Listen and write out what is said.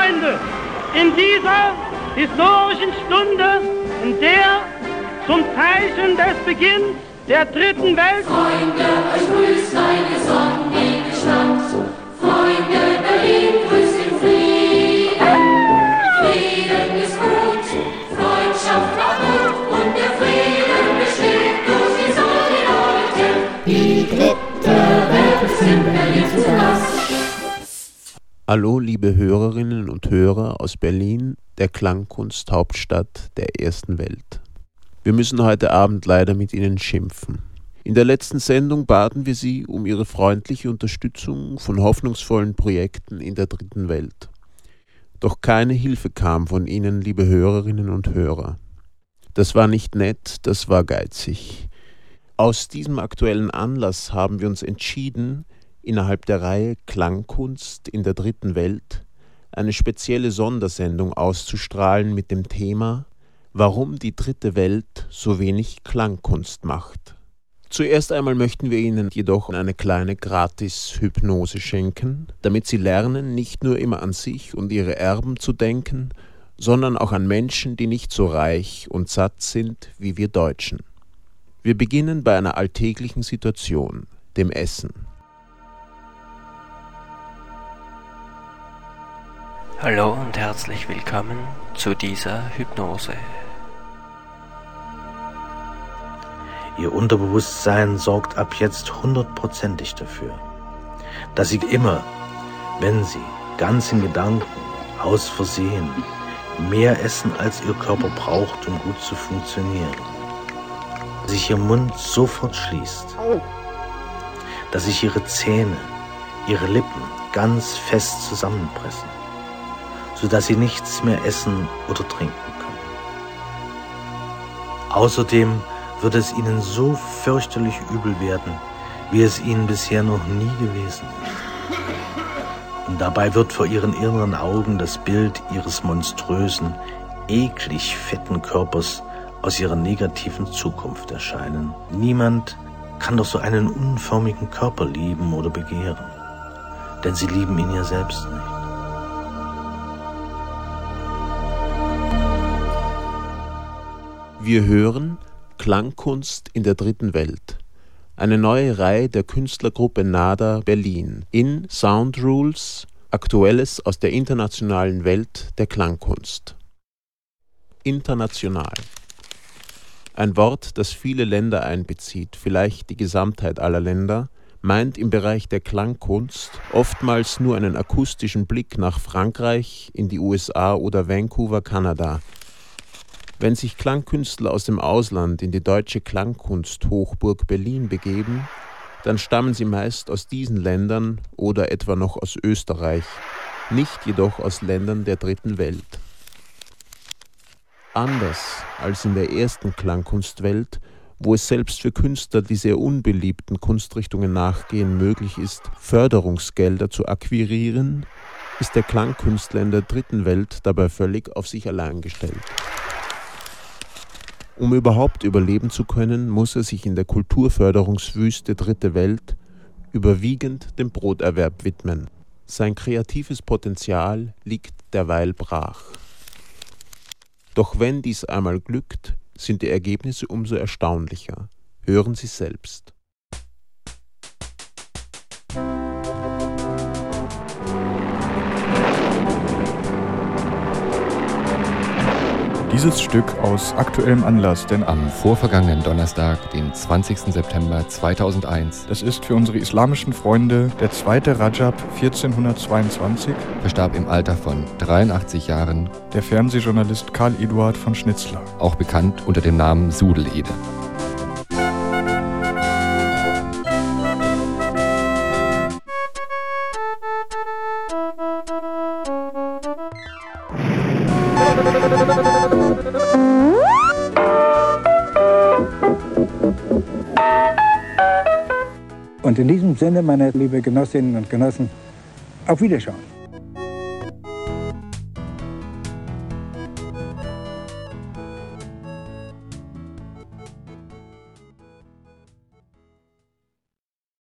Freunde, in dieser historischen Stunde, in der zum Zeichen des Beginns der dritten Welt Freunde, euch grüßt eine sonnige Stadt. Freunde, Berlin grüßt den Frieden. Frieden ist gut, Freundschaft macht Mut und der Frieden besteht durch die Solidarität. Die dritte Welt ist in Berlin zu Gast. Hallo liebe Hörerinnen und Hörer aus Berlin, der Klangkunsthauptstadt der ersten Welt. Wir müssen heute Abend leider mit Ihnen schimpfen. In der letzten Sendung baten wir Sie um Ihre freundliche Unterstützung von hoffnungsvollen Projekten in der dritten Welt. Doch keine Hilfe kam von Ihnen, liebe Hörerinnen und Hörer. Das war nicht nett, das war geizig. Aus diesem aktuellen Anlass haben wir uns entschieden, innerhalb der Reihe Klangkunst in der dritten Welt eine spezielle Sondersendung auszustrahlen mit dem Thema Warum die dritte Welt so wenig Klangkunst macht. Zuerst einmal möchten wir Ihnen jedoch eine kleine Gratis-Hypnose schenken, damit Sie lernen, nicht nur immer an sich und Ihre Erben zu denken, sondern auch an Menschen, die nicht so reich und satt sind wie wir Deutschen. Wir beginnen bei einer alltäglichen Situation, dem Essen. Hallo und herzlich willkommen zu dieser Hypnose. Ihr Unterbewusstsein sorgt ab jetzt 100%ig dafür, dass Sie immer, wenn Sie ganz in Gedanken, aus Versehen, mehr essen, als Ihr Körper braucht, um gut zu funktionieren, sich Ihr Mund sofort schließt, dass sich Ihre Zähne, Ihre Lippen ganz fest zusammenpressen, sodass Sie nichts mehr essen oder trinken können. Außerdem wird es Ihnen so fürchterlich übel werden, wie es Ihnen bisher noch nie gewesen ist. Und dabei wird vor Ihren inneren Augen das Bild Ihres monströsen, eklig fetten Körpers aus Ihrer negativen Zukunft erscheinen. Niemand kann doch so einen unförmigen Körper lieben oder begehren, denn Sie lieben ihn ja selbst nicht. Wir hören Klangkunst in der dritten Welt. Eine neue Reihe der Künstlergruppe Nada Berlin in Sound Rules, Aktuelles aus der internationalen Welt der Klangkunst. International. Ein Wort, das viele Länder einbezieht, vielleicht die Gesamtheit aller Länder, meint im Bereich der Klangkunst oftmals nur einen akustischen Blick nach Frankreich, in die USA oder Vancouver, Kanada. Wenn sich Klangkünstler aus dem Ausland in die deutsche Klangkunst-Hochburg Berlin begeben, dann stammen sie meist aus diesen Ländern oder etwa noch aus Österreich, nicht jedoch aus Ländern der dritten Welt. Anders als in der ersten Klangkunstwelt, wo es selbst für Künstler, die sehr unbeliebten Kunstrichtungen nachgehen, möglich ist, Förderungsgelder zu akquirieren, ist der Klangkünstler in der dritten Welt dabei völlig auf sich allein gestellt. Um überhaupt überleben zu können, muss er sich in der Kulturförderungswüste Dritte Welt überwiegend dem Broterwerb widmen. Sein kreatives Potenzial liegt derweil brach. Doch wenn dies einmal glückt, sind die Ergebnisse umso erstaunlicher. Hören Sie selbst. Dieses Stück aus aktuellem Anlass, denn am vorvergangenen Donnerstag, den 20. September 2001, das ist für unsere islamischen Freunde der 2. Rajab 1422, verstarb im Alter von 83 Jahren der Fernsehjournalist Karl Eduard von Schnitzler, auch bekannt unter dem Namen Sudelede. Und in diesem Sinne, meine lieben Genossinnen und Genossen, auf Wiederschauen.